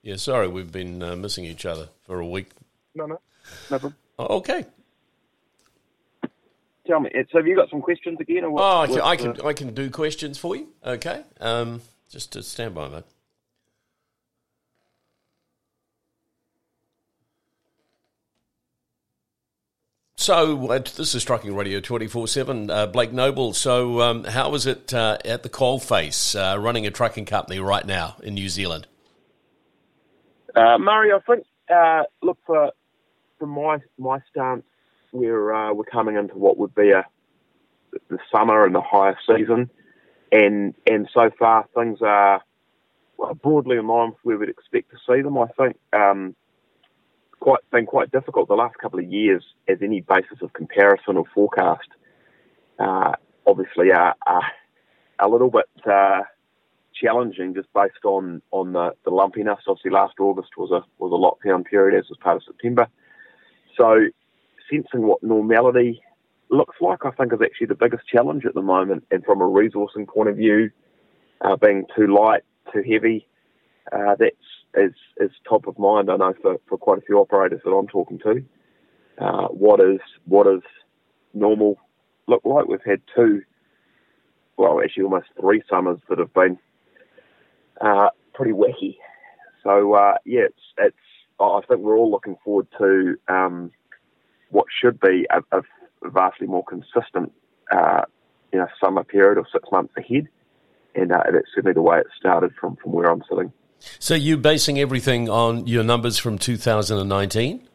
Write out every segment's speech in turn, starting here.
Yeah, sorry, we've been missing each other for a week. No problem. Oh, okay. Tell me, so have you got some questions again? Or I can do questions for you. Okay, just to stand by, mate. So this is Trucking Radio 24/7. Blake Noble. So how is it at the coalface running a trucking company right now in New Zealand? Murray, I think look from my stance, we're coming into what would be the summer and the higher season, and so far things are broadly in line with where we'd expect to see them. I think been quite difficult the last couple of years as any basis of comparison or forecast. Obviously, are a little bit challenging just based on the lumpiness. Obviously, last August was a lockdown period, as was part of September. So, sensing what normality looks like, I think, is actually the biggest challenge at the moment. And from a resourcing point of view, being too light, too heavy, is top of mind, I know, for quite a few operators that I'm talking to. What does normal look like? We've had almost 3 summers that have been pretty wacky. So it's. I think we're all looking forward to what should be a vastly more consistent, summer period of 6 months ahead, and that's certainly the way it started from where I'm sitting. So you're basing everything on your numbers from 2019?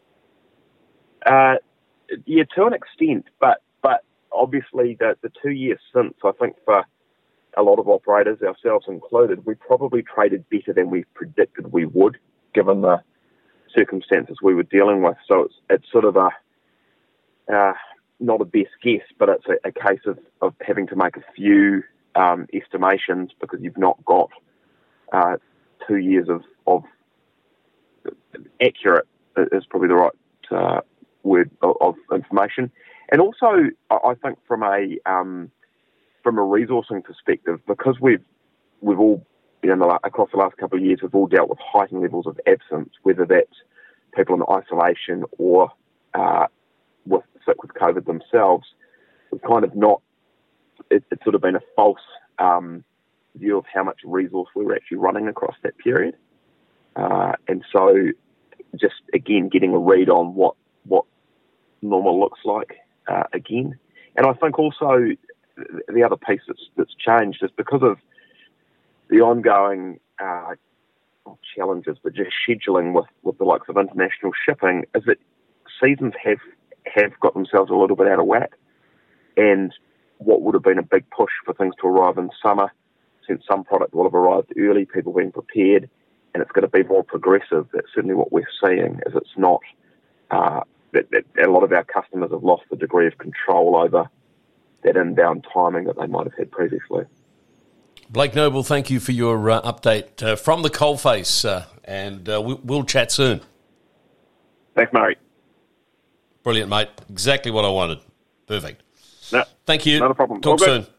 To an extent, but obviously the 2 years since, I think for a lot of operators, ourselves included, we probably traded better than we predicted we would, given the circumstances we were dealing with. So it's sort of not a best guess, but it's a case of having to make a few estimations because you've not got 2 years of accurate is probably the right word of information. And also, I think from a resourcing perspective, because we've all, across the last couple of years, we've all dealt with heightened levels of absence, whether that's people in isolation or sick with COVID themselves. We've kind of not, it's sort of been a false view of how much resource we were actually running across that period. And so just, again, getting a read on what normal looks like again. And I think also the other piece that's changed is because of the ongoing challenges, but just scheduling with the likes of international shipping, is that seasons have got themselves a little bit out of whack. And what would have been a big push for things to arrive in summer, since some product will have arrived early, people being prepared, and it's going to be more progressive. That's certainly what we're seeing, is it's not, that a lot of our customers have lost the degree of control over that inbound timing that they might have had previously. Blake Noble, thank you for your update from the coalface, and we'll chat soon. Thanks, Murray. Brilliant, mate. Exactly what I wanted. Perfect. No, thank you. Not a problem. Talk soon.